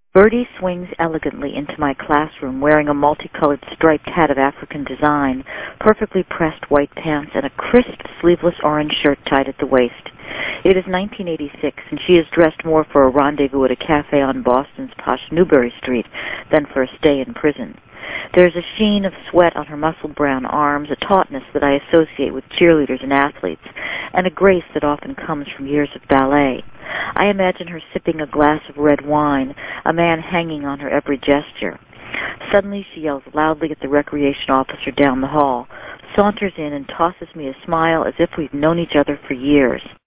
Bertie swings elegantly into my classroom wearing a multicolored striped hat of African design, perfectly pressed white pants, and a crisp, sleeveless orange shirt tied at the waist. It is 1986, and she is dressed more for a rendezvous at a cafe on Boston's posh Newbury Street than for a stay in prison. There is a sheen of sweat on her muscle-brown arms, a tautness that I associate with cheerleaders and athletes, and a grace that often comes from years of ballet. I imagine her sipping a glass of red wine, a man hanging on her every gesture. Suddenly she yells loudly at the recreation officer down the hall, saunters in, and tosses me a smile as if we've known each other for years.